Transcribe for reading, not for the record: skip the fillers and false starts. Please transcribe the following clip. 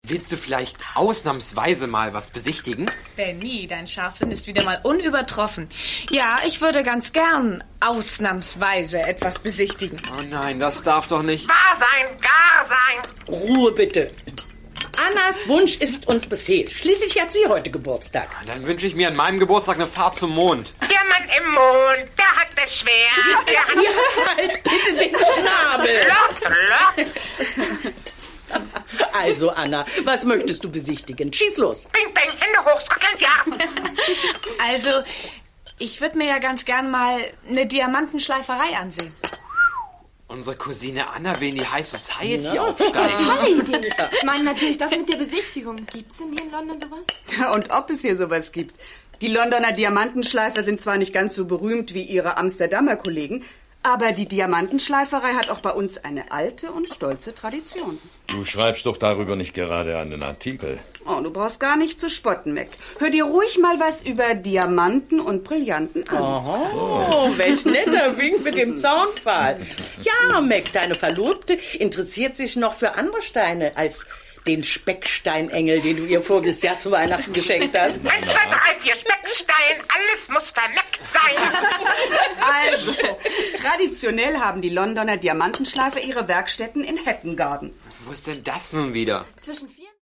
Willst du vielleicht ausnahmsweise mal was besichtigen? Benny, dein Scharfsinn ist wieder mal unübertroffen. Ja, ich würde ganz gern ausnahmsweise etwas besichtigen. Oh nein, das darf doch nicht. Wahr sein, gar sein. Ruhe bitte. Annas Wunsch ist uns Befehl. Schließlich hat sie heute Geburtstag. Dann wünsche ich mir an meinem Geburtstag eine Fahrt zum Mond. Der Mann im Mond, der hat es schwer. Der hat Ja, halt bitte den Schnabel. Lott. Also, Anna, was möchtest du besichtigen? Schieß los. Bing, bang, Hände hochsackeln, ja. Also, ich würde mir ja ganz gern mal eine Diamantenschleiferei ansehen. Unsere Cousine Anna will in die High Society aufsteigen. Tolle Idee. Ich meine natürlich das mit der Besichtigung. Gibt's denn hier in London sowas? Und ob es hier sowas gibt. Die Londoner Diamantenschleifer sind zwar nicht ganz so berühmt wie ihre Amsterdamer Kollegen, aber die Diamantenschleiferei hat auch bei uns eine alte und stolze Tradition. Du schreibst doch darüber nicht gerade einen Artikel. Oh, du brauchst gar nicht zu spotten, Mac. Hör dir ruhig mal was über Diamanten und Brillanten an. Oh, welch netter Wink mit dem Zaunpfahl. Ja, Mac, deine Verlobte interessiert sich noch für andere Steine als den Specksteinengel, den du ihr voriges Jahr zu Weihnachten geschenkt hast. 1, 2, 3, 4, Speckstein. Alles muss vermeckt sein. Also, traditionell haben die Londoner Diamantenschleifer ihre Werkstätten in Hatton Garden. Wo ist denn das nun wieder? Zwischen